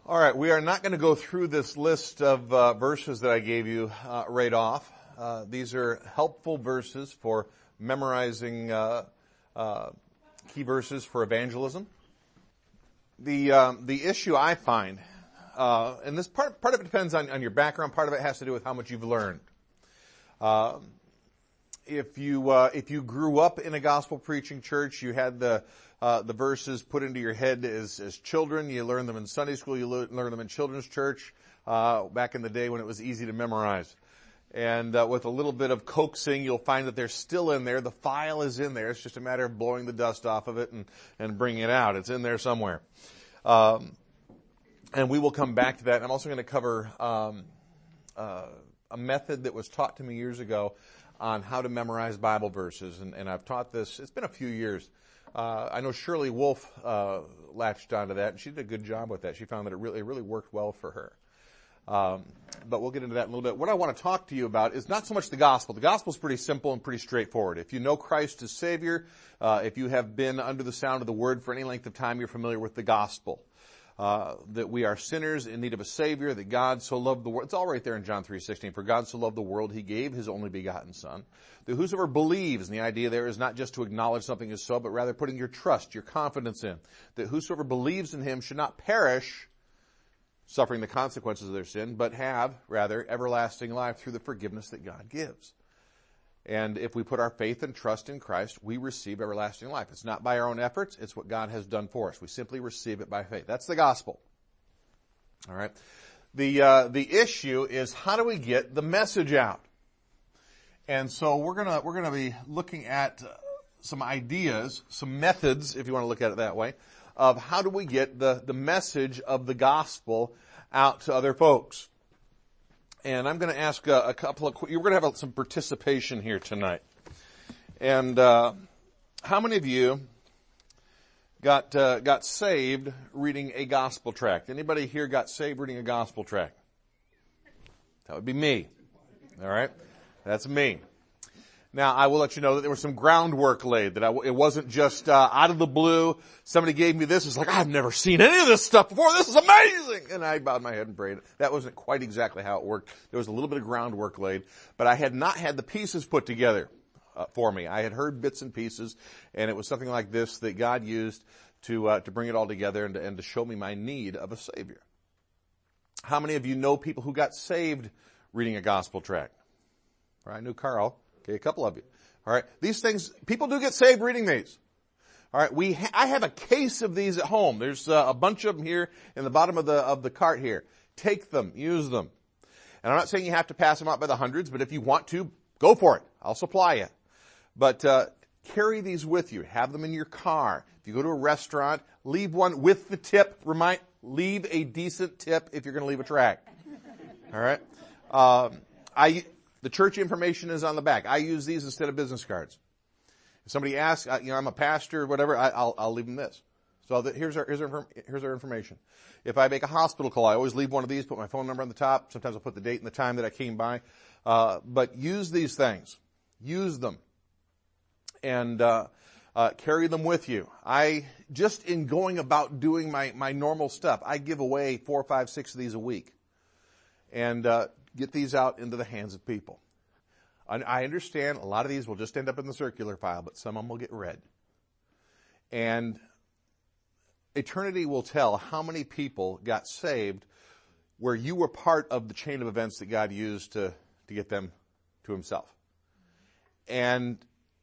All right, we are not going to go through this list of verses that I gave you right off. These are helpful verses for memorizing key verses for evangelism. The issue I find, and this part of it depends on your background. Part of it has to do with how much you've learned. If you grew up in a gospel preaching church, you had the verses put into your head as children. You learned them in Sunday school. You learned them in children's church back in the day when it was easy to memorize. And with a little bit of coaxing, you'll find that they're still in there. The file is in there. It's just a matter of blowing the dust off of it and bringing it out. It's in there somewhere. And we will come back to that. I'm also going to cover a method that was taught to me years ago on how to memorize Bible verses. And I've taught this. It's been a few years. I know Shirley Wolf latched onto that, and she did a good job with that. She found that it really worked well for her. But we'll get into that in a little bit. What I want to talk to you about is not so much the gospel. The gospel is pretty simple and pretty straightforward. If you know Christ as Savior, if you have been under the sound of the Word for any length of time, you're familiar with the gospel. That we are sinners in need of a Savior, that God so loved the world. It's all right there in John 3:16. For God so loved the world, He gave His only begotten Son. That whosoever believes, and the idea there is not just to acknowledge something is so, but rather putting your trust, your confidence in. That whosoever believes in Him should not perish, suffering the consequences of their sin, but have, rather, everlasting life through the forgiveness that God gives. And if we put our faith and trust in Christ, we receive everlasting life. It's not by our own efforts. It's what God has done for us. We simply receive it by faith. That's the gospel. All right. The issue is, how do we get the message out? And so we're gonna be looking at some ideas, some methods, if you want to look at it that way, of how do we get the message of the gospel out to other folks. And I'm going to ask a couple of, you're going to have some participation here tonight. And how many of you got saved reading a gospel tract? Anybody here got saved reading a gospel tract? That would be me. All right? That's me. Now, I will let you know that there was some groundwork laid, that it wasn't just out of the blue. Somebody gave me this. It's like, I've never seen any of this stuff before. This is amazing. And I bowed my head and prayed. That wasn't quite exactly how it worked. There was a little bit of groundwork laid, but I had not had the pieces put together for me. I had heard bits and pieces, and it was something like this that God used to bring it all together and to show me my need of a Savior. How many of you know people who got saved reading a gospel tract? I knew Carl. Okay, a couple of you. All right. These things, people do get saved reading these. All right. I have a case of these at home. There's a bunch of them here in the bottom of the cart here. Take them, use them. And I'm not saying you have to pass them out by the hundreds, but if you want to, go for it. I'll supply you. But carry these with you. Have them in your car. If you go to a restaurant, leave one with the tip. Leave a decent tip if you're going to leave a tract. All right. The church information is on the back. I use these instead of business cards. If somebody asks, I'm a pastor or whatever, I'll leave them this. So here's our information. If I make a hospital call, I always leave one of these, put my phone number on the top. Sometimes I'll put the date and the time that I came by. But use these things. Use them. And carry them with you. Just in going about doing my normal stuff, I give away 4, 5, 6 of these a week. And get these out into the hands of people. I understand a lot of these will just end up in the circular file, but some of them will get read. And eternity will tell how many people got saved where you were part of the chain of events that God used to get them to Himself. And,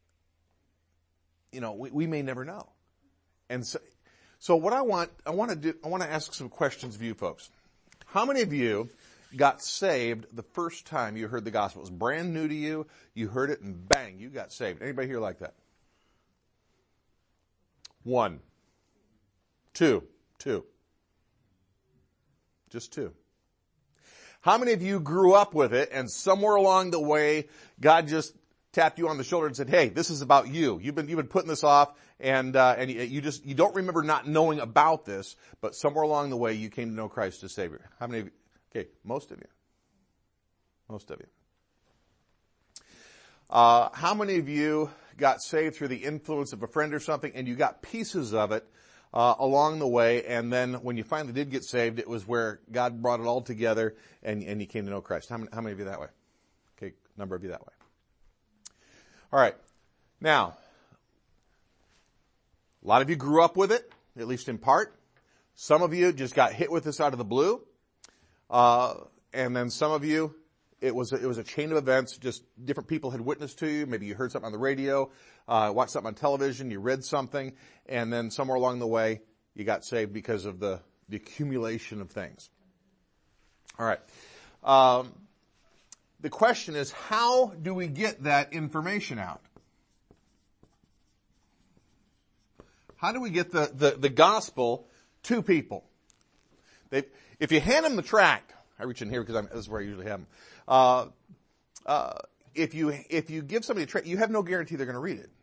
we may never know. And so what I want to ask some questions of you folks. How many of you got saved the first time you heard the gospel? It was brand new to you. You heard it and bang, you got saved. Anybody here like that? 1. 2. Just 2. How many of you grew up with it and somewhere along the way, God just tapped you on the shoulder and said, hey, this is about you. You've been putting this off and you don't remember not knowing about this, but somewhere along the way you came to know Christ as Savior. How many of you? Okay, most of you. How many of you got saved through the influence of a friend or something and you got pieces of it along the way. And then when you finally did get saved, it was where God brought it all together and you came to know Christ. How many of you that way? Okay, number of you that way. All right. Now, a lot of you grew up with it, at least in part. Some of you just got hit with this out of the blue. And then some of you, it was a chain of events. Just different people had witnessed to you. Maybe you heard something on the radio, watched something on television, you read something, and then somewhere along the way, you got saved because of the accumulation of things. All right. The question is, how do we get that information out? How do we get the gospel to people? If you hand them the tract, I reach in here because this is where I usually have them. If you give somebody a tract, you have no guarantee they're going to read it.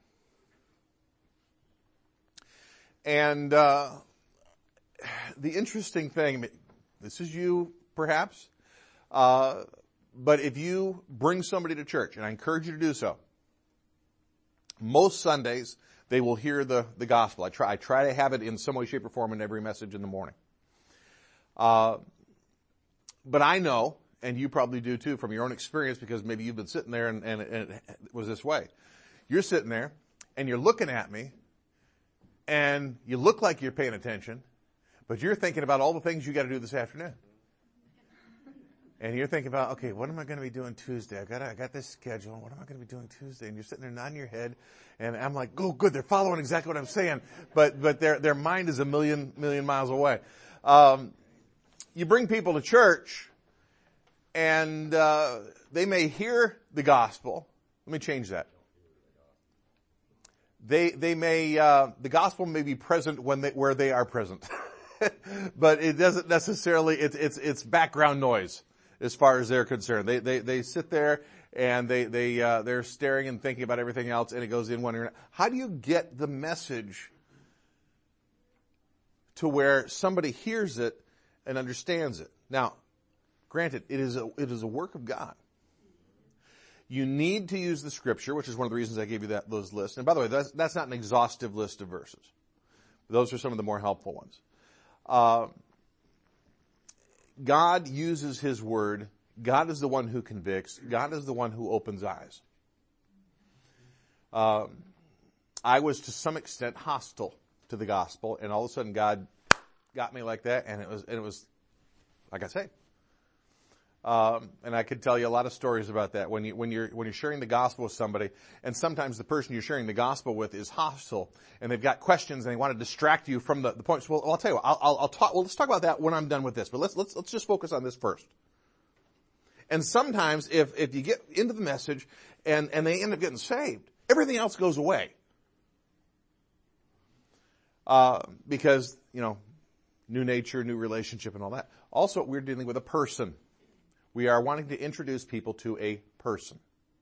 And the interesting thing, this is you perhaps, but if you bring somebody to church, and I encourage you to do so, most Sundays they will hear the gospel. I try to have it in some way, shape, or form in every message in the morning. But I know, and you probably do too from your own experience, because maybe you've been sitting there and it was this way. You're sitting there and you're looking at me and you look like you're paying attention, but you're thinking about all the things you got to do this afternoon. And you're thinking about, okay, what am I going to be doing Tuesday? I got this schedule. What am I going to be doing Tuesday? And you're sitting there nodding your head, and I'm like, oh, good, they're following exactly what I'm saying. But their mind is a million miles away. You bring people to church, and they may hear the gospel. Let me change that. They may the gospel may be present where they are present, but it doesn't necessarily. It's background noise as far as they're concerned. They sit there and they're staring and thinking about everything else, and it goes in one ear. How do you get the message to where somebody hears it and understands it? Now, granted, it is a work of God. You need to use the scripture, which is one of the reasons I gave you those lists. And by the way, that's not an exhaustive list of verses. Those are some of the more helpful ones. God uses His word. God is the one who convicts. God is the one who opens eyes. I was to some extent hostile to the gospel, and all of a sudden God got me like that, and it was like I say. And I could tell you a lot of stories about that. When you're sharing the gospel with somebody, and sometimes the person you're sharing the gospel with is hostile, and they've got questions and they want to distract you from the point. Well, I'll tell you what, I'll talk. Well, let's talk about that when I'm done with this. But let's just focus on this first. And sometimes if you get into the message and they end up getting saved, everything else goes away. Because, new nature, new relationship, and all that. Also, we're dealing with a person. We are wanting to introduce people to a person.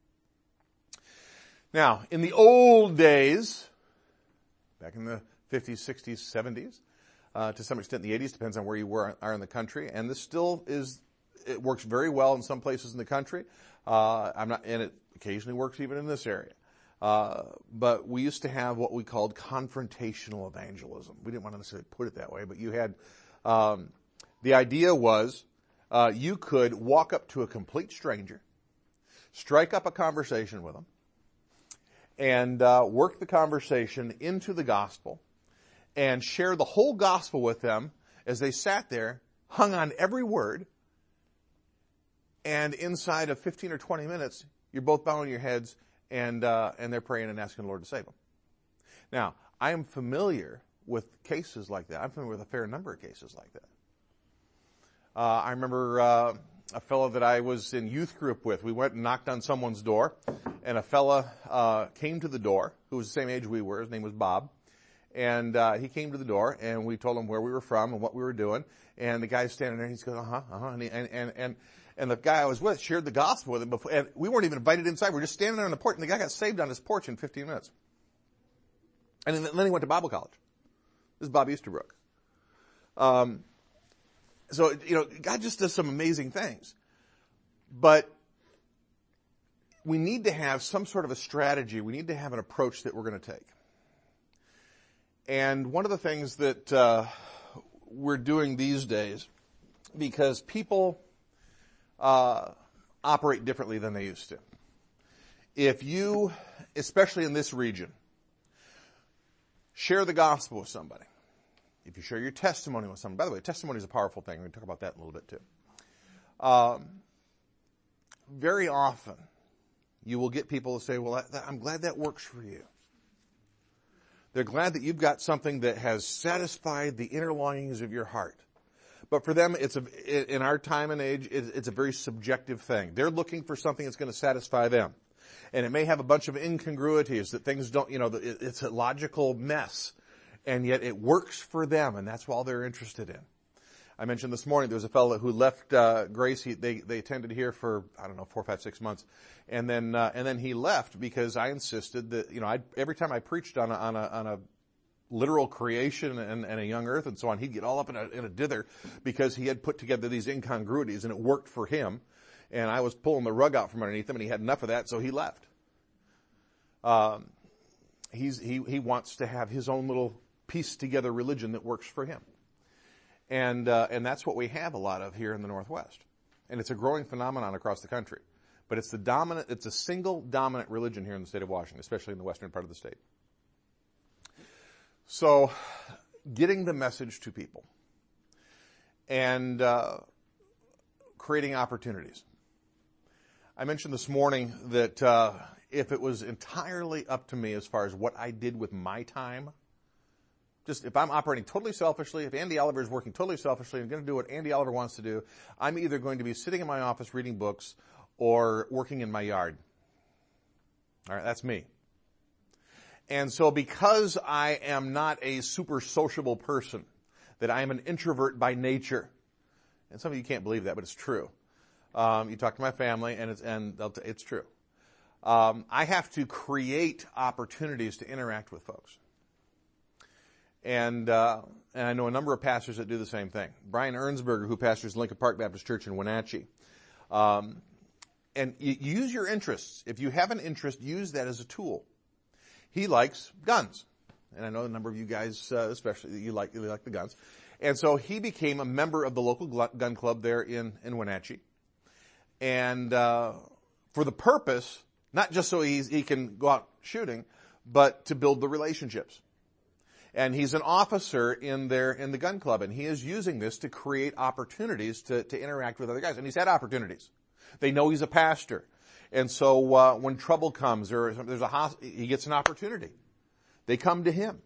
Now, in the old days, back in the 50s, 60s, 70s, to some extent in the 80s, depends on where you are in the country, and this still it works very well in some places in the country. And it occasionally works even in this area. But we used to have what we called confrontational evangelism. We didn't want to necessarily put it that way, but you had, the idea was, you could walk up to a complete stranger, strike up a conversation with them, and work the conversation into the gospel, and share the whole gospel with them as they sat there, hung on every word, and inside of 15 or 20 minutes, you're both bowing your heads, and they're praying and asking the Lord to save them. Now, I am familiar with cases like that. I'm familiar with a fair number of cases like that. I remember a fellow that I was in youth group with. We went and knocked on someone's door, and a fella came to the door who was the same age we were. His name was Bob. And he came to the door, and we told him where we were from and what we were doing. And the guy's standing there, and he's going, and the guy I was with shared the gospel with him before, and we weren't even invited inside. We were just standing there on the porch, and the guy got saved on his porch in 15 minutes. And then he went to Bible college. This is Bob Easterbrook. So, God just does some amazing things. But we need to have some sort of a strategy. We need to have an approach that we're going to take. And one of the things that we're doing these days, because people operate differently than they used to. If you, especially in this region, share the gospel with somebody, if you share your testimony with somebody, by the way, testimony is a powerful thing. We're going to talk about that in a little bit too. Very often, you will get people to say, well, I'm glad that works for you. They're glad that you've got something that has satisfied the inner longings of your heart. But for them, in our time and age, it's a very subjective thing. They're looking for something that's going to satisfy them. And it may have a bunch of incongruities that things don't, it's a logical mess. And yet it works for them, and that's all they're interested in. I mentioned this morning there was a fellow who left Grace. They attended here for 4, 5, 6 months, and then he left because I insisted that every time I preached on a literal creation and a young earth and so on, he'd get all up in a dither because he had put together these incongruities and it worked for him, and I was pulling the rug out from underneath him, and he had enough of that, so he left. He wants to have his own little pieced together religion that works for him. And that's what we have a lot of here in the Northwest. And it's a growing phenomenon across the country. But it's a single dominant religion here in the state of Washington, especially in the western part of the state. So, getting the message to people and creating opportunities. I mentioned this morning that if it was entirely up to me as far as what I did with my time, just if I'm operating totally selfishly, if Andy Oliver is working totally selfishly and going to do what Andy Oliver wants to do, I'm either going to be sitting in my office reading books or working in my yard. All right, that's me. And so because I am not a super sociable person, that I am an introvert by nature, and some of you can't believe that, but it's true. You talk to my family, and it's true. I have to create opportunities to interact with folks. And I know a number of pastors that do the same thing. Brian Ernsberger, who pastors Lincoln Park Baptist Church in Wenatchee. And you use your interests. If you have an interest, use that as a tool. He likes guns. And I know a number of you guys, especially, you like the guns. And so he became a member of the local gun club there in Wenatchee. And for the purpose, not just so he can go out shooting, but to build the relationships. And he's an officer in the gun club, and he is using this to create opportunities to interact with other guys. And he's had opportunities. They know he's a pastor. And so when trouble comes or he gets an opportunity. They come to him.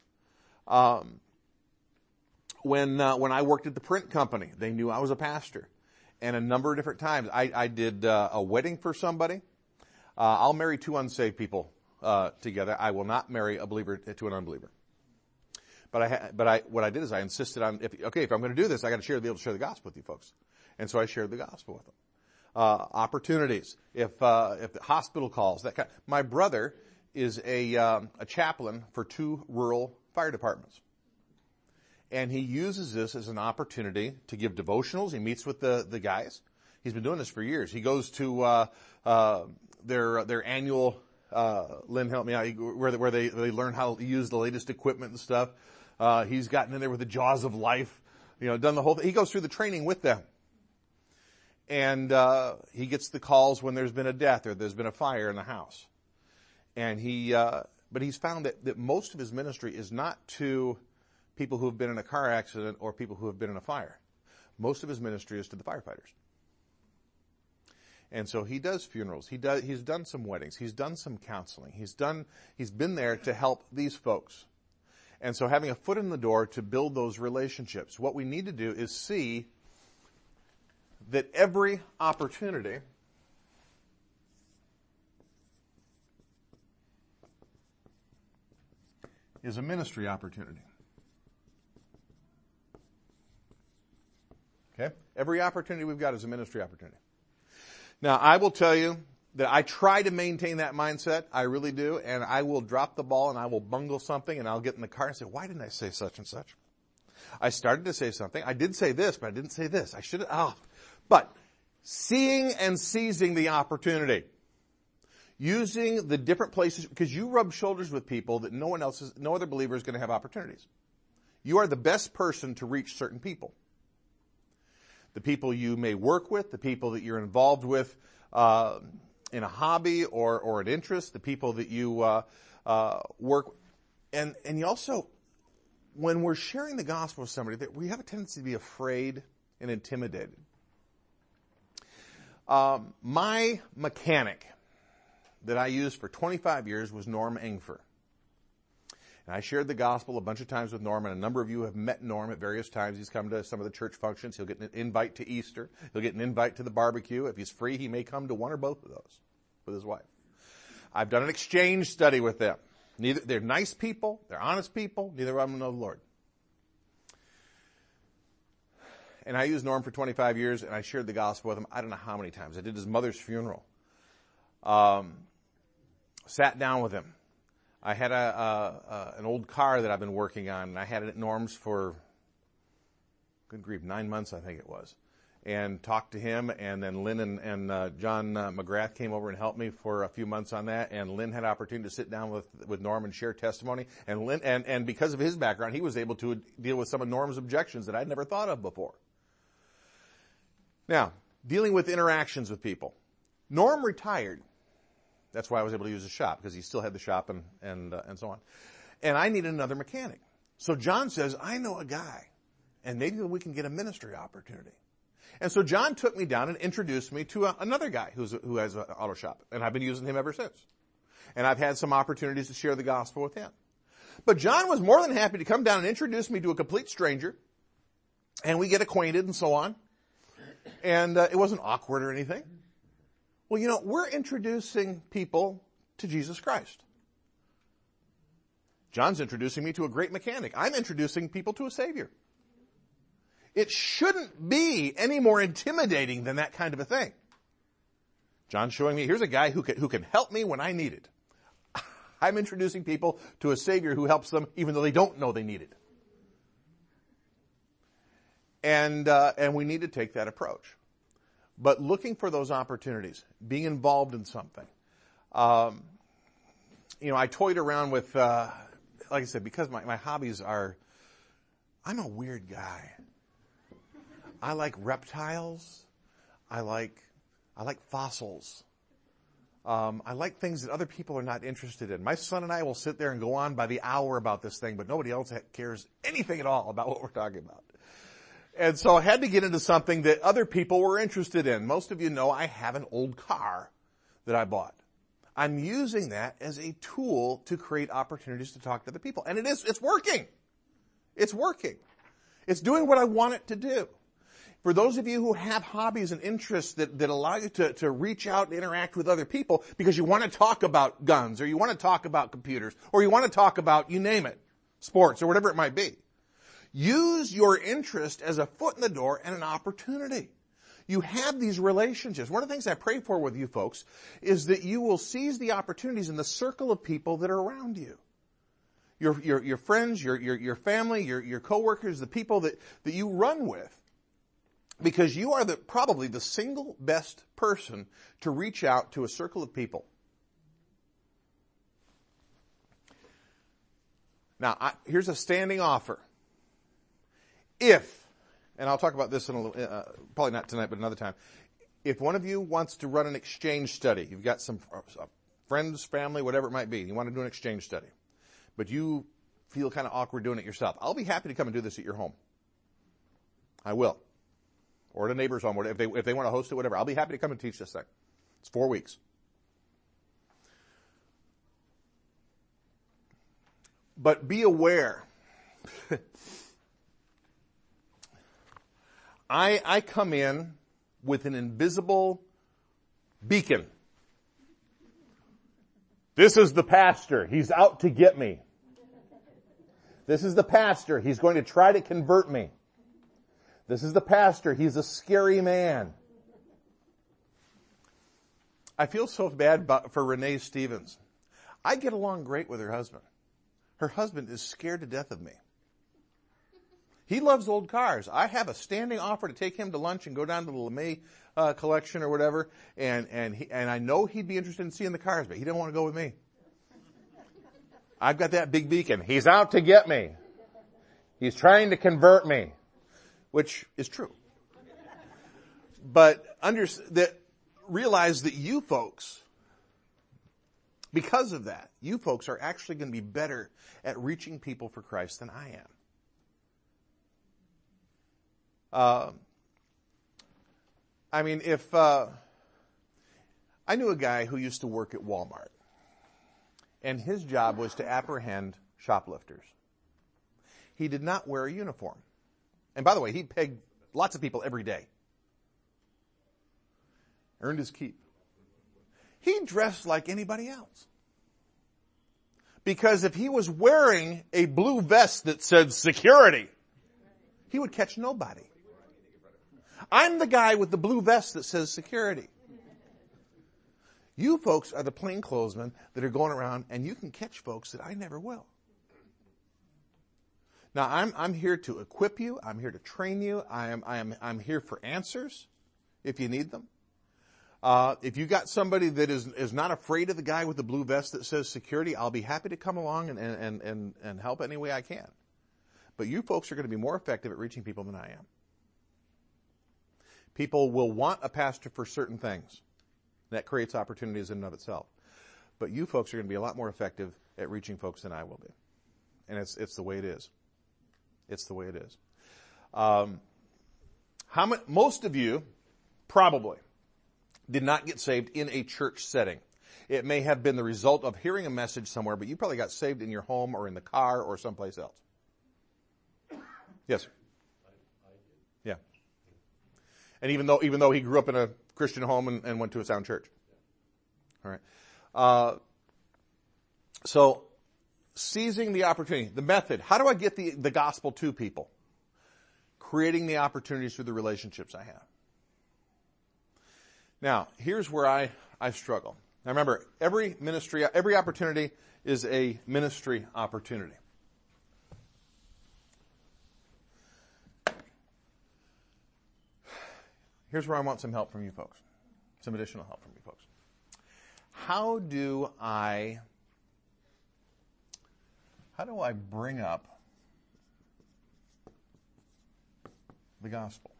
When I worked at the print company, they knew I was a pastor. And a number of different times, I did a wedding for somebody. I'll marry two unsaved people together. I will not marry a believer to an unbeliever. But what I did is I insisted on, if I'm going to do this, I got to be able to share the gospel with you folks. And so I shared the gospel with them. Opportunities. If the hospital calls, that kind. My brother is a chaplain for 2 rural fire departments. And he uses this as an opportunity to give devotionals. He meets with the guys. He's been doing this for years. He goes to their annual, Lynn, help me out, where they learn how to use the latest equipment and stuff. He's gotten in there with the jaws of life, done the whole thing. He goes through the training with them. And he gets the calls when there's been a death or there's been a fire in the house. And but he's found that most of his ministry is not to people who have been in a car accident or people who have been in a fire. Most of his ministry is to the firefighters. And so he does funerals. He's done some weddings. He's done some counseling. He's been there to help these folks. And so having a foot in the door to build those relationships. What we need to do is see that every opportunity is a ministry opportunity. Okay? Every opportunity we've got is a ministry opportunity. Now, I will tell you that I try to maintain that mindset. I really do. And I will drop the ball and I will bungle something and I'll get in the car and say, why didn't I say such and such? I started to say something. I did say this, but I didn't say this. I should have. But seeing and seizing the opportunity. Using the different places, because you rub shoulders with people that no other believer is going to have opportunities. You are the best person to reach certain people. The people you may work with, the people that you're involved with in a hobby or an interest, the people that you work, and you also, when we're sharing the gospel with somebody, that we have a tendency to be afraid and intimidated. My mechanic that I used for 25 years was Norm Engfer. And I shared the gospel a bunch of times with Norm, and a number of you have met Norm at various times. He's come to some of the church functions. He'll get an invite to Easter. He'll get an invite to the barbecue. If he's free, he may come to one or both of those with his wife. I've done an exchange study with them. They're nice people. They're honest people. Neither of them know the Lord. And I used Norm for 25 years, and I shared the gospel with him I don't know how many times. I did his mother's funeral. Sat down with him. I had an old car that I've been working on, and I had it at Norm's for, good grief, 9 months, I think it was. And talked to him, and then Lynn and John McGrath came over and helped me for a few months on that, and Lynn had opportunity to sit down with Norm and share testimony, and Lynn, and because of his background, he was able to deal with some of Norm's objections that I'd never thought of before. Now, dealing with interactions with people. Norm retired. That's why I was able to use his shop, because he still had the shop and so on. And I needed another mechanic. So John says, I know a guy, and maybe we can get a ministry opportunity. And so John took me down and introduced me to another guy who has an auto shop, and I've been using him ever since. And I've had some opportunities to share the gospel with him. But John was more than happy to come down and introduce me to a complete stranger, and we get acquainted and so on. And it wasn't awkward or anything. Well, we're introducing people to Jesus Christ. John's introducing me to a great mechanic. I'm introducing people to a Savior. It shouldn't be any more intimidating than that kind of a thing. John's showing me, here's a guy who can help me when I need it. I'm introducing people to a Savior who helps them even though they don't know they need it. And we need to take that approach. But looking for those opportunities, being involved in something. I toyed around with, like I said, because my hobbies are, I'm a weird guy. I like reptiles. I like fossils. I like things that other people are not interested in. My son and I will sit there and go on by the hour about this thing, but nobody else cares anything at all about what we're talking about. And so I had to get into something that other people were interested in. Most of you know I have an old car that I bought. I'm using that as a tool to create opportunities to talk to other people. And it's working. It's working. It's doing what I want it to do. For those of you who have hobbies and interests that allow you to reach out and interact with other people because you want to talk about guns, or you want to talk about computers, or you want to talk about, you name it, sports, or whatever it might be. Use your interest as a foot in the door and an opportunity. You have these relationships. One of the things I pray for with you folks is that you will seize the opportunities in the circle of people that are around you. Your friends, your family, your coworkers, the people that you run with. Because you are probably the single best person to reach out to a circle of people. Now, here's a standing offer. If, and I'll talk about this in a little, probably not tonight, but another time. If one of you wants to run an exchange study, you've got some friends, family, whatever it might be, you want to do an exchange study, but you feel kind of awkward doing it yourself, I'll be happy to come and do this at your home. I will. Or at a neighbor's home, if they want to host it, whatever. I'll be happy to come and teach this thing. It's 4 weeks. But be aware. I come in with an invisible beacon. This is the pastor. He's out to get me. This is the pastor. He's going to try to convert me. This is the pastor. He's a scary man. I feel so bad for Renee Stevens. I get along great with her husband. Her husband is scared to death of me. He loves old cars. I have a standing offer to take him to lunch and go down to the LeMay collection or whatever, and I know he'd be interested in seeing the cars, but he didn't want to go with me. I've got that big beacon. He's out to get me. He's trying to convert me, which is true. But realize that you folks, because of that, you folks are actually going to be better at reaching people for Christ than I am. If I knew a guy who used to work at Walmart, and his job was to apprehend shoplifters. He did not wear a uniform. And by the way, he pegged lots of people every day. Earned his keep. He dressed like anybody else. Because if he was wearing a blue vest that said security, he would catch nobody. I'm the guy with the blue vest that says security. You folks are the plainclothesmen that are going around, and you can catch folks that I never will. Now, I'm here to equip you. I'm here to train you. I'm here for answers if you need them. If you got somebody that is not afraid of the guy with the blue vest that says security, I'll be happy to come along and help any way I can. But you folks are going to be more effective at reaching people than I am. People will want a pastor for certain things. That creates opportunities in and of itself. But you folks are going to be a lot more effective at reaching folks than I will be. And it's the way it is. It's the way it is. Most of you probably did not get saved in a church setting. It may have been the result of hearing a message somewhere, but you probably got saved in your home or in the car or someplace else. Yes, sir. Yeah. And even though he grew up in a Christian home and went to a sound church. All right. So, seizing the opportunity. The method. How do I get the gospel to people? Creating the opportunities through the relationships I have. Now, here's where I struggle. Now remember, every opportunity is a ministry opportunity. Here's where I want some help from you folks. Some additional help from you folks. How do I bring up the gospel?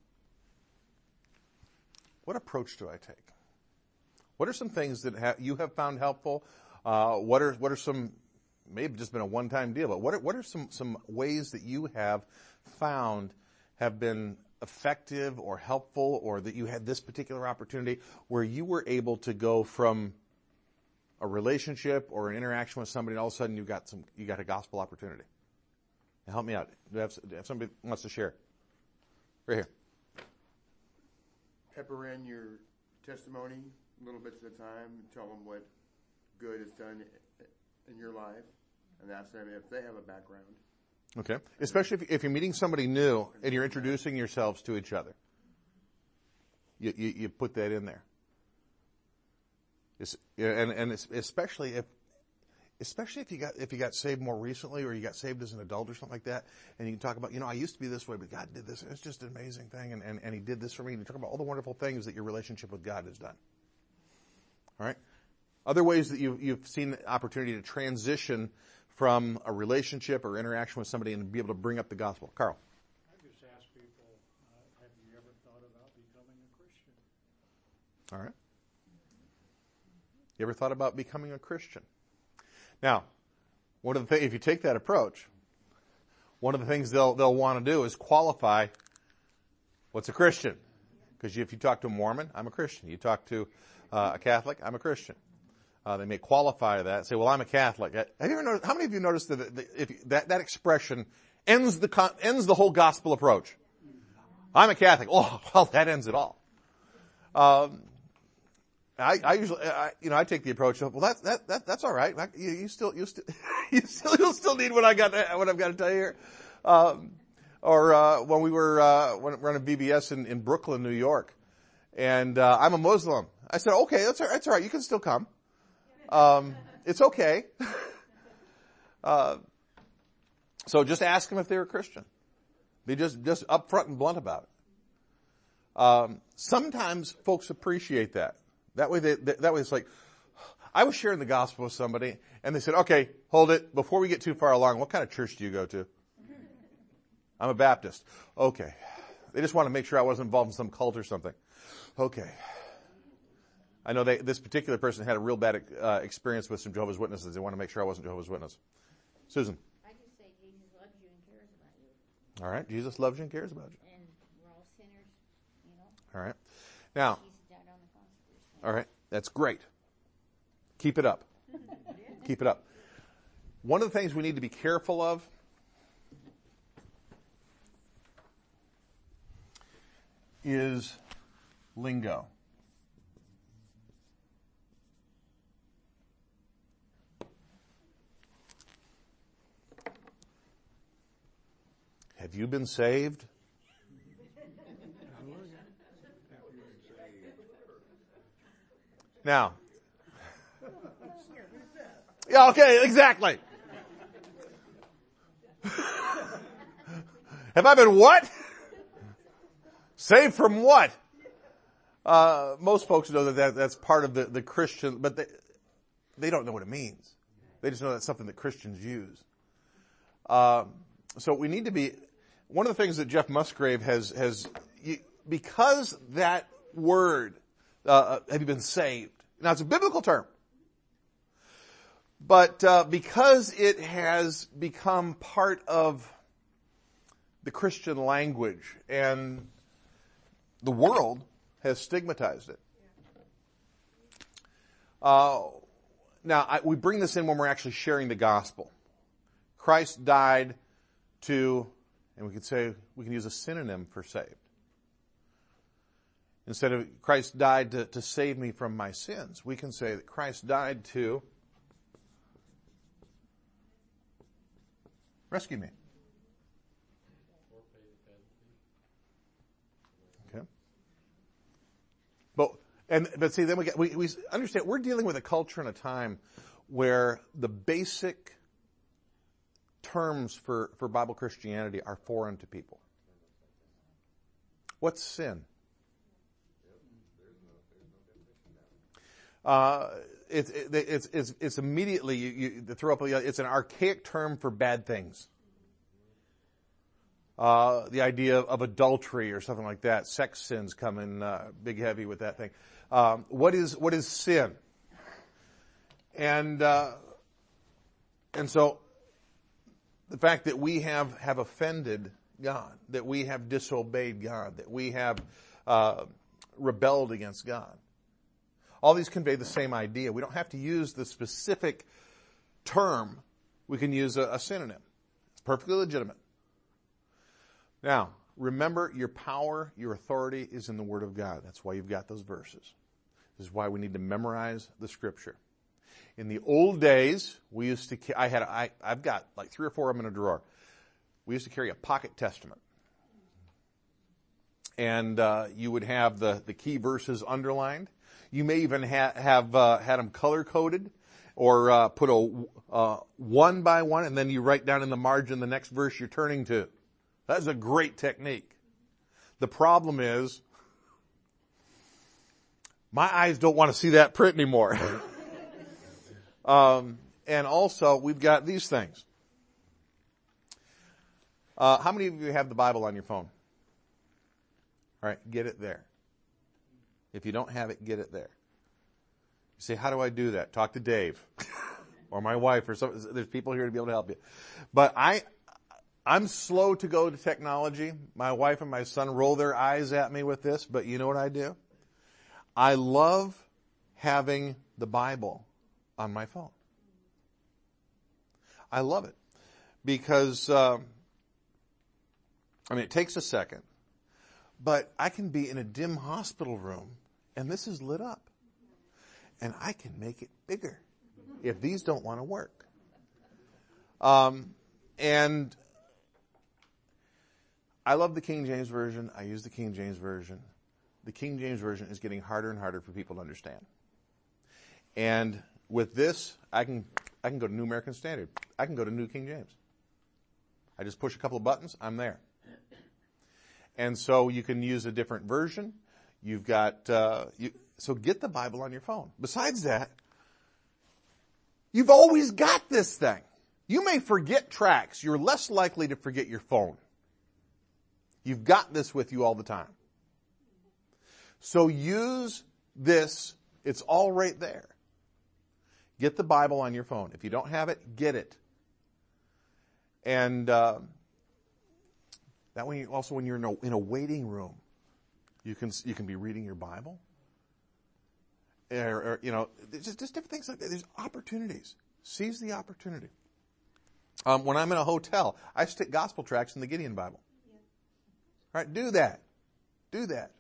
What approach do I take? What are some things that you have found helpful? What are some, maybe just been a one-time deal, but what are some ways that you have found have been effective or helpful, or that you had this particular opportunity where you were able to go from a relationship or an interaction with somebody and all of a sudden you got a gospel opportunity? Now help me out. Do you have somebody who wants to share? Right here. Pepper in your testimony little bits at a time. Tell them what good is done in your life, and ask them if they have a background. Okay. Especially if you're meeting somebody new and you're introducing yourselves to each other. You put that in there. And especially if you got saved more recently, or you got saved as an adult or something like that, and you can talk about, I used to be this way, but God did this. It's just an amazing thing, and He did this for me. And you talk about all the wonderful things that your relationship with God has done. All right. Other ways that you've seen the opportunity to transition from a relationship or interaction with somebody and be able to bring up the gospel. Carl. I just ask people, have you ever thought about becoming a Christian? All right. You ever thought about becoming a Christian? Now, one of the things, if you take that approach, one of the things they'll want to do is qualify what's a Christian. Because if you talk to a Mormon, I'm a Christian. You talk to a Catholic, I'm a Christian. They may qualify that, say, well, I'm a Catholic. Have you ever noticed, how many of you noticed that expression ends the whole gospel approach? I'm a Catholic. Oh, well, that ends it all. I usually, I take the approach of, well, that's all right. You'll still need what I've got to tell you here. When we were running VBS in Brooklyn, New York, and I'm a Muslim. I said, okay, that's all right. You can still come. It's okay. So just ask them if they're a Christian. Be just upfront and blunt about it. Sometimes folks appreciate that. That way it's like, I was sharing the gospel with somebody, and they said, okay, hold it. Before we get too far along, what kind of church do you go to? I'm a Baptist. Okay. They just want to make sure I wasn't involved in some cult or something. Okay. I know this particular person had a real bad experience with some Jehovah's Witnesses. They want to make sure I wasn't Jehovah's Witness. Susan. I just say Jesus loves you and cares about you. All right. Jesus loves you and cares about you. And we're all sinners, you know. All right. Now. Jesus died on the cross for us. All right. That's great. Keep it up. Keep it up. One of the things we need to be careful of is lingo. Have you been saved? Now, yeah, okay, exactly. Have I been what? Saved from what? Most folks know that's part of the Christian, but they don't know what it means. They just know that's something that Christians use. So we need to be, one of the things that Jeff Musgrave has because that word, have you been saved? Now it's a biblical term. But because it has become part of the Christian language and the world has stigmatized it. Now, we bring this in when we're actually sharing the gospel. Christ died to, and we can use a synonym for saved. Instead of Christ died to save me from my sins, we can say that Christ died to rescue me. Okay. But see, then we understand we're dealing with a culture and a time where the basic terms for Bible Christianity are foreign to people. What's sin? It's immediately you throw up. It's an archaic term for bad things. The idea of adultery or something like that. Sex sins come in big heavy with that thing. What is sin? And so the fact that we have offended God, that we have disobeyed God, that we have rebelled against God. All these convey the same idea. We don't have to use the specific term. We can use a synonym. It's perfectly legitimate. Now, remember, your power, your authority is in the Word of God. That's why you've got those verses. This is why we need to memorize the Scripture. In the old days, we used to. I've got like 3 or 4 of them in a drawer. We used to carry a pocket testament, and you would have the key verses underlined. You may even had them color coded, or put a one by one, and then you write down in the margin the next verse you're turning to. That's a great technique. The problem is, my eyes don't want to see that print anymore. And also, we've got these things. How many of you have the Bible on your phone? All right, get it there. If you don't have it, get it there. You say, how do I do that? Talk to Dave or my wife or something. There's people here to be able to help you. But I'm slow to go to technology. My wife and my son roll their eyes at me with this, but you know what I do? I love having the Bible on my phone. I love it because, it takes a second, but I can be in a dim hospital room and this is lit up and I can make it bigger if these don't want to work. And I love the King James Version. I use the King James Version. The King James Version is getting harder and harder for people to understand. And with this, I can go to New American Standard. I can go to New King James. I just push a couple of buttons, I'm there. And so you can use a different version. You've got, so get the Bible on your phone. Besides that, you've always got this thing. You may forget tracts. You're less likely to forget your phone. You've got this with you all the time. So use this. It's all right there. Get the Bible on your phone. If you don't have it, get it. And that way, also when you're in a waiting room, you can be reading your Bible. Or just different things like that. There's opportunities. Seize the opportunity. When I'm in a hotel, I stick gospel tracts in the Gideon Bible. Yeah. All right, do that. Do that.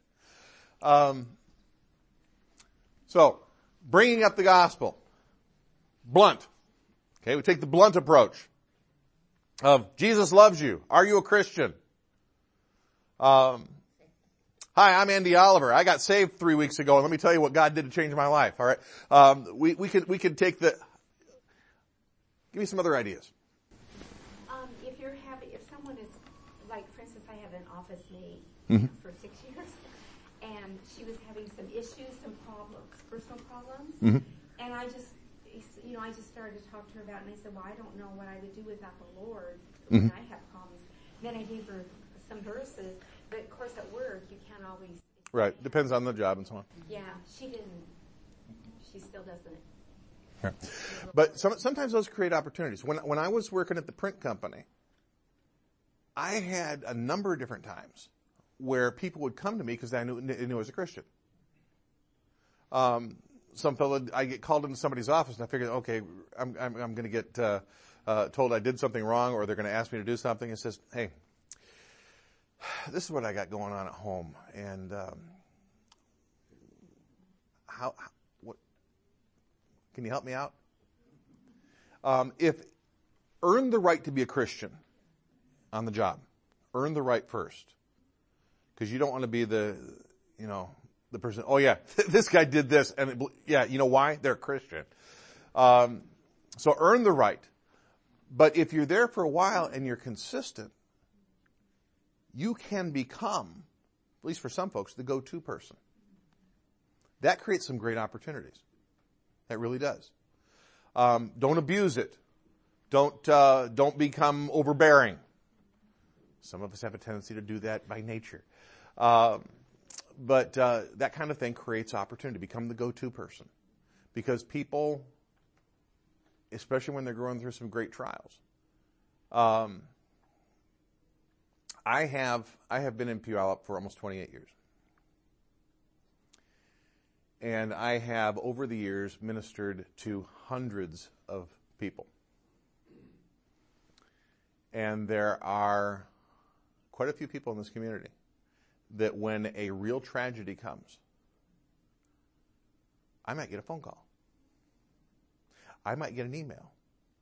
So, bringing up the gospel. Blunt. Okay, we take the blunt approach of Jesus loves you. Are you a Christian? Hi, I'm Andy Oliver. I got saved 3 weeks ago, and let me tell you what God did to change my life. All right, we could take the. Give me some other ideas. If someone is, like, for instance, I have an office mate for 6 years, and she was having some issues, some problems, personal problems, and I just started to talk to her about it, and I said, well, I don't know what I would do without the Lord when I have problems. Then I gave her some verses, but of course at work you can't always. Right, depends on the job and so on. Yeah, she didn't. She still doesn't. Yeah. But sometimes those create opportunities. When I was working at the print company, I had a number of different times where people would come to me because I knew I was a Christian. Some fellow, I get called into somebody's office and I figured, okay, I'm going to get told I did something wrong, or they're going to ask me to do something. And says, hey, this is what I got going on at home, and what can you help me out? If earn the right to be a Christian on the job, earn the right first, because you don't want to be the person. Oh yeah, this guy did this, and you know why? They're a Christian. So earn the right. But if you're there for a while and you're consistent, you can become, at least for some folks, the go-to person. That creates some great opportunities. That really does. Don't abuse it. Don't become overbearing. Some of us have a tendency to do that by nature. But that kind of thing creates opportunity. Become the go-to person. Because people, especially when they're going through some great trials. I have been in Puyallup for almost 28 years. And I have, over the years, ministered to hundreds of people. And there are quite a few people in this community that when a real tragedy comes, I might get a phone call. I might get an email.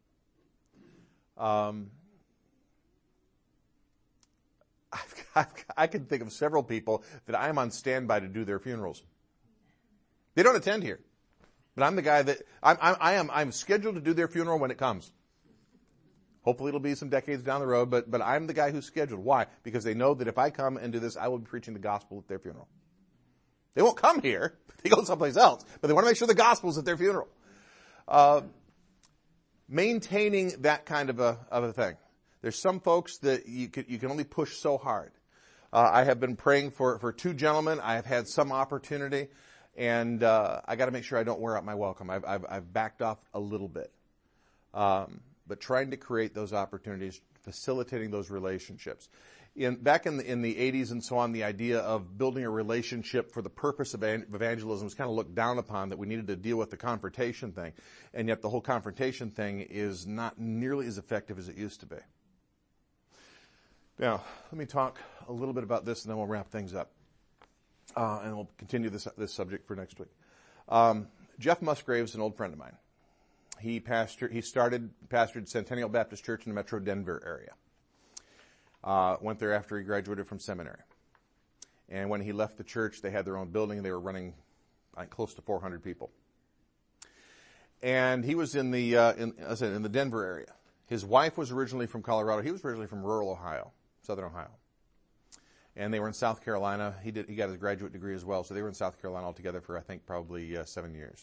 I can think of several people that I'm on standby to do their funerals. They don't attend here, but I'm the guy that I'm scheduled to do their funeral when it comes. Hopefully it'll be some decades down the road, but I'm the guy who's scheduled. Why? Because they know that if I come and do this, I will be preaching the gospel at their funeral. They won't come here. They go someplace else, but they want to make sure the gospel's at their funeral. Maintaining that kind of a thing. There's some folks that you can only push so hard. I have been praying for two gentlemen. I have had some opportunity, and I got to make sure I don't wear out my welcome. I've backed off a little bit, but trying to create those opportunities, facilitating those relationships. Back in the 80s and so on, the idea of building a relationship for the purpose of evangelism was kind of looked down upon, that we needed to deal with the confrontation thing. And yet the whole confrontation thing is not nearly as effective as it used to be. Now, let me talk a little bit about this and then we'll wrap things up. And we'll continue this subject for next week. Jeff Musgrave's an old friend of mine. He pastored Centennial Baptist Church in the Metro Denver area. Went there after he graduated from seminary. And when he left the church, they had their own building. They were running close to 400 people. And he was in the Denver area. His wife was originally from Colorado. He was originally from rural Ohio, southern Ohio. and they were in South Carolina. He got his graduate degree as well, so they were in South Carolina altogether for, I think, probably 7 years.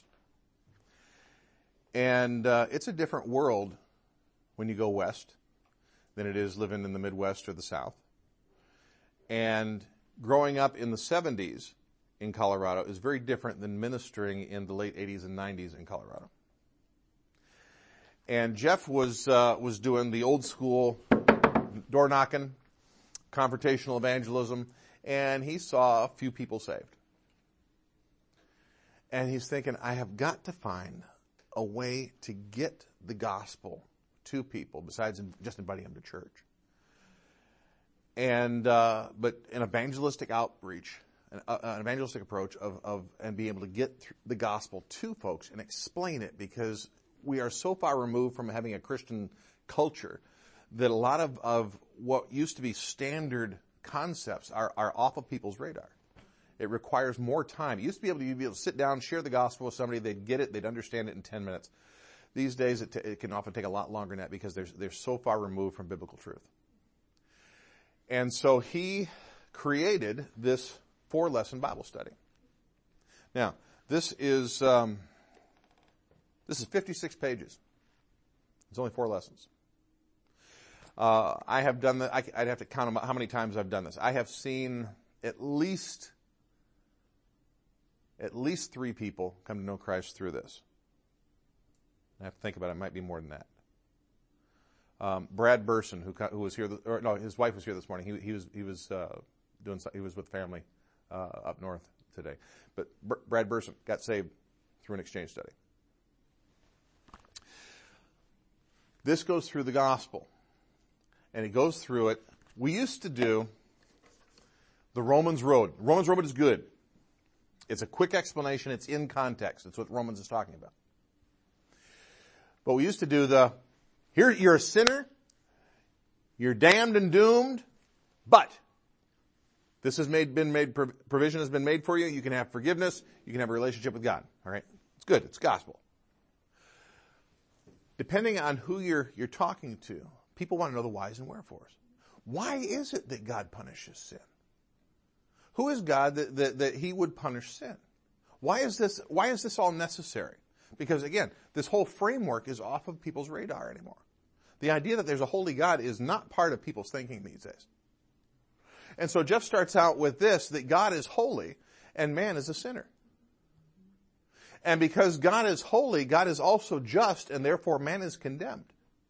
And it's a different world when you go west than it is living in the Midwest or the South. And growing up in the 70s in Colorado is very different than ministering in the late 80s and 90s in Colorado. And Jeff was doing the old school door knocking, confrontational evangelism, and he saw a few people saved. And he's thinking, I have got to find a way to get the gospel to people besides just inviting them to church. And but an evangelistic outreach, an evangelistic approach and being able to get the gospel to folks and explain it, because we are so far removed from having a Christian culture that a lot of what used to be standard concepts are off of people's radar. It requires more time. You used to be able to sit down, share the gospel with somebody, they'd get it, they'd understand it in 10 minutes. These days it can often take a lot longer than that because they're so far removed from biblical truth. And so he created this 4-lesson Bible study. Now, this is 56 pages. It's only 4 lessons. I have done that. I'd have to count how many times I've done this. I have seen at least 3 people come to know Christ through this. I have to think about it. It might be more than that. Brad Burson, who was here, his wife was here this morning. He was with family up north today. But Brad Burson got saved through an exchange study. This goes through the gospel, and it goes through it. We used to do the Romans Road. Romans Road is good. It's a quick explanation. It's in context. It's what Romans is talking about. But we used to do here you're a sinner, you're damned and doomed, but this has provision has been made for you. You can have forgiveness. You can have a relationship with God. All right? It's good. It's gospel. Depending on who you're talking to, people want to know the whys and wherefores. Why is it that God punishes sin? Who is God that he would punish sin? Why is this all necessary? Because again, this whole framework is off of people's radar anymore. The idea that there's a holy God is not part of people's thinking these days. And so Jeff starts out with this, that God is holy and man is a sinner. And because God is holy, God is also just, and therefore man is condemned.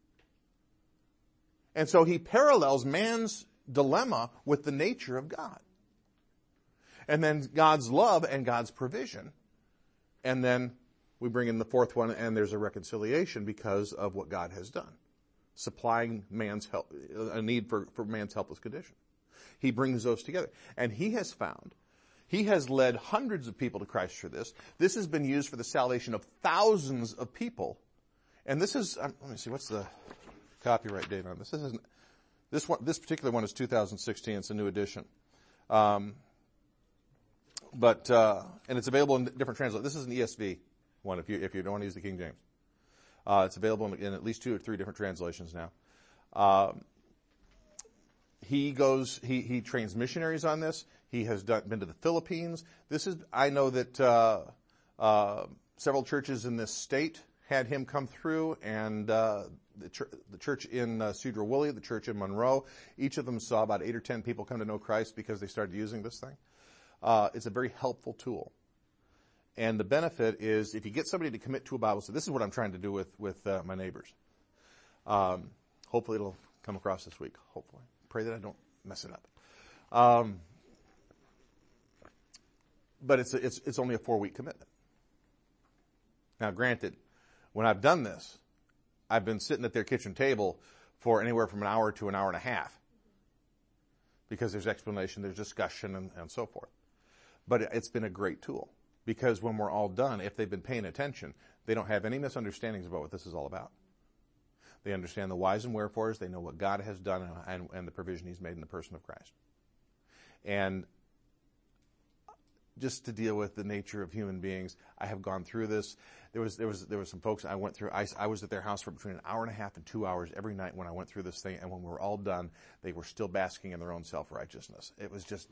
And so he parallels man's dilemma with the nature of God. And then God's love and God's provision. And then we bring in the 4th one, and there's a reconciliation because of what God has done. Supplying man's help, a need for man's helpless condition. He brings those together. And he has led hundreds of people to Christ through this. This has been used for the salvation of thousands of people. And this is, let me see, what's the copyright date on this? This particular one is 2016. It's a new edition. And it's available in different translations. This is an ESV one if you don't want to use the King James. It's available in at least 2 or 3 different translations now. He trains missionaries on this. He has been to the Philippines. I know that several churches in this state had him come through, and the church in Cedro-Woolley, the church in Monroe, each of them saw about 8 or 10 people come to know Christ because they started using this thing. It's a very helpful tool. And the benefit is if you get somebody to commit to a Bible study, this is what I'm trying to do with my neighbors. Hopefully it'll come across this week. Hopefully. Pray that I don't mess it up. But it's only a 4-week commitment. Now granted, when I've done this, I've been sitting at their kitchen table for anywhere from an hour to an hour and a half. Because there's explanation, there's discussion, and so forth. But it's been a great tool. Because when we're all done, if they've been paying attention, they don't have any misunderstandings about what this is all about. They understand the whys and wherefores. They know what God has done and the provision he's made in the person of Christ. And just to deal with the nature of human beings. I have gone through this. There was some folks I went through. I was at their house for between an hour and a half and 2 hours every night when I went through this thing. And when we were all done, they were still basking in their own self-righteousness. It was just,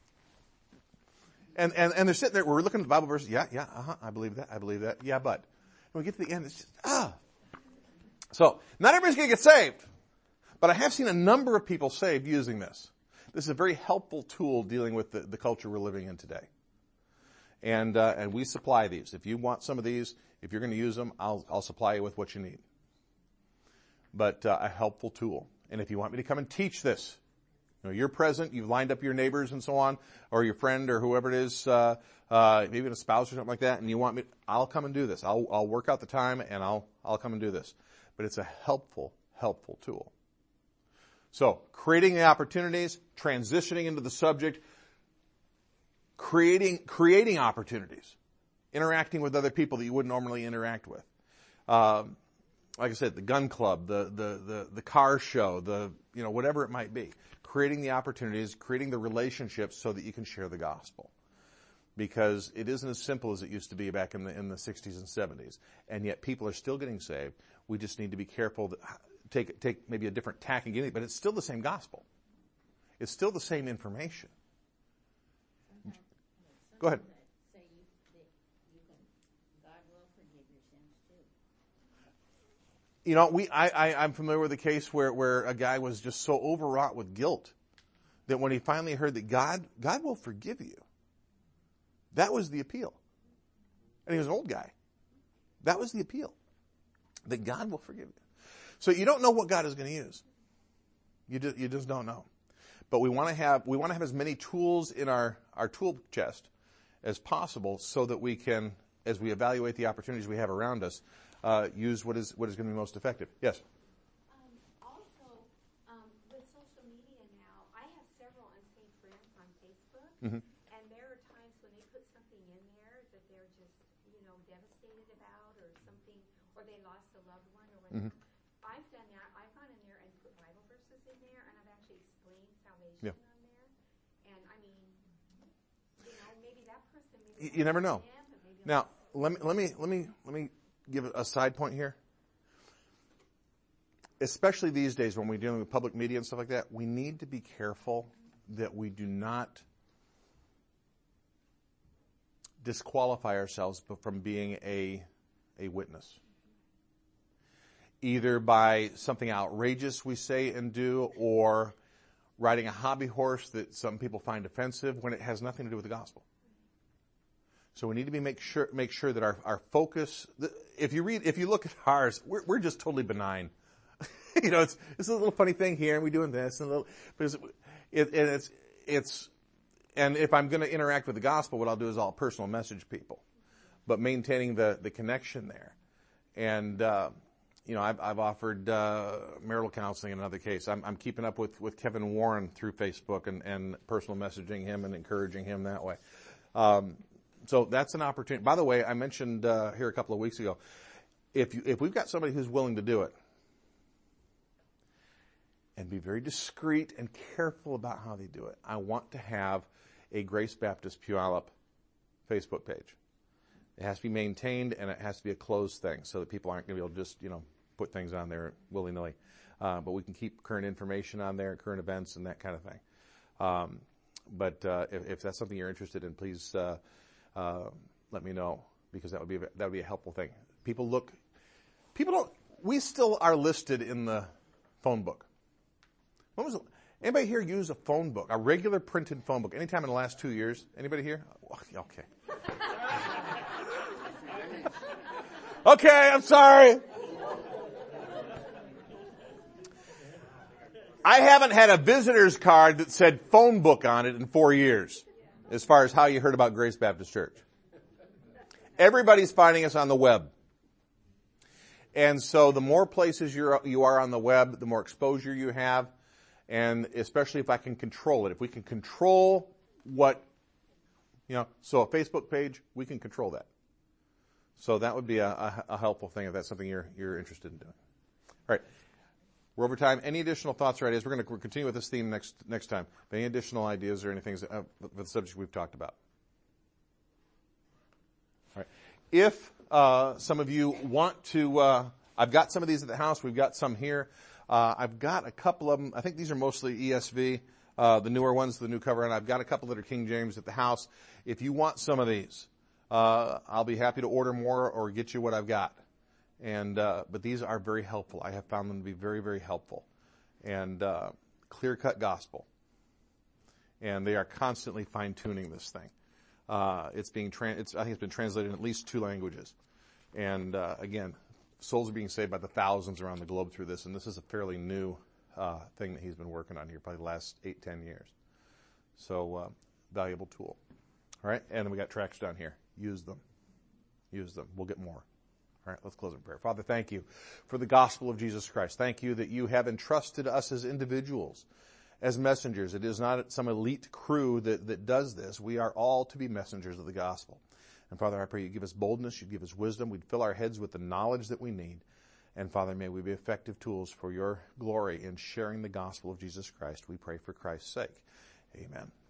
and they're sitting there. We're looking at the Bible verses. Yeah, I believe that. Yeah, but when we get to the end, it's just So not everybody's going to get saved, but I have seen a number of people saved using this. This is a very helpful tool dealing with the culture we're living in today. And we supply these. If you want some of these, if you're going to use them, I'll supply you with what you need. But a helpful tool. And if you want me to come and teach this, you're present, you've lined up your neighbors and so on, or your friend or whoever it is, maybe a spouse or something like that, and you want me, I'll come and do this. I'll work out the time and I'll come and do this. But it's a helpful tool. So, creating the opportunities, transitioning into the subject, creating opportunities, interacting with other people that you wouldn't normally interact with. Like I said, the gun club, the car show, whatever it might be. Creating the opportunities, creating the relationships so that you can share the gospel. Because it isn't as simple as it used to be back in the 60s and 70s. And yet people are still getting saved. We just need to be careful that take maybe a different tack and get it, but it's still the same gospel. It's still the same information. Go ahead. Say God will forgive your sins too. I'm familiar with a case where a guy was just so overwrought with guilt that when he finally heard that God will forgive you, that was the appeal. And he was an old guy. That was the appeal. That God will forgive you. So you don't know what God is going to use. You just don't know. But we want to have as many tools in our tool chest as possible so that we can, as we evaluate the opportunities we have around us, use what is going to be most effective. Yes? Also, with social media now, I have several unsaved friends on Facebook, and there are times when they put something in there that they're just, devastated about or something, or they lost a loved one or whatever. I've done that. I've gone in there and put Bible verses in there, and I've actually explained salvation on there. And I mean, maybe that person. You never know. Now, let me give a side point here. Especially these days when we're dealing with public media and stuff like that, we need to be careful that we do not disqualify ourselves from being a witness. Either by something outrageous we say and do, or riding a hobby horse that some people find offensive when it has nothing to do with the gospel. So we need to make sure that our focus, if you look at ours, we're just totally benign. It's a little funny thing here, and we're doing this, and and if I'm going to interact with the gospel, what I'll do is I'll personal message people, but maintaining the connection there. And I've offered marital counseling in another case. I'm keeping up with Kevin Warren through Facebook and personal messaging him and encouraging him that way. So that's an opportunity. By the way, I mentioned here a couple of weeks ago, if we've got somebody who's willing to do it, and be very discreet and careful about how they do it, I want to have a Grace Baptist Puyallup Facebook page. It has to be maintained, and it has to be a closed thing so that people aren't going to be able to just, put things on there willy-nilly. But we can keep current information on there, current events, and that kind of thing. But if that's something you're interested in, please let me know, because that would be a helpful thing. We still are listed in the phone book. Anybody here use a phone book, a regular printed phone book, anytime in the last 2 years? Anybody here? Okay. Okay, I'm sorry. I haven't had a visitor's card that said phone book on it in 4 years, as far as how you heard about Grace Baptist Church. Everybody's finding us on the web. And so the more places you are on the web, the more exposure you have, and especially if I can control it. If we can control so a Facebook page, we can control that. So that would be a helpful thing if that's something you're interested in doing. All right. We're over time. Any additional thoughts or ideas? We're going to continue with this theme next time. Any additional ideas or anything for the subject we've talked about? right. If some of you want to, I've got some of these at the house. We've got some here. I've got a couple of them. I think these are mostly ESV, the newer ones, the new cover, and I've got a couple that are King James at the house. If you want some of these, I'll be happy to order more or get you what I've got. And but these are very helpful. I have found them to be very, very helpful. And clear-cut gospel. And they are constantly fine-tuning this thing. It's being I think it's been translated in at least 2 languages. And again, souls are being saved by the thousands around the globe through this, and this is a fairly new thing that he's been working on here, probably the last 8-10 years. So valuable tool. All right, and then we got tracts down here. Use them. Use them. We'll get more. All right, let's close in prayer. Father, thank you for the gospel of Jesus Christ. Thank you that you have entrusted us as individuals, as messengers. It is not some elite crew that does this. We are all to be messengers of the gospel. And Father, I pray you give us boldness, you give us wisdom, we'd fill our heads with the knowledge that we need. And Father, may we be effective tools for your glory in sharing the gospel of Jesus Christ. We pray for Christ's sake. Amen.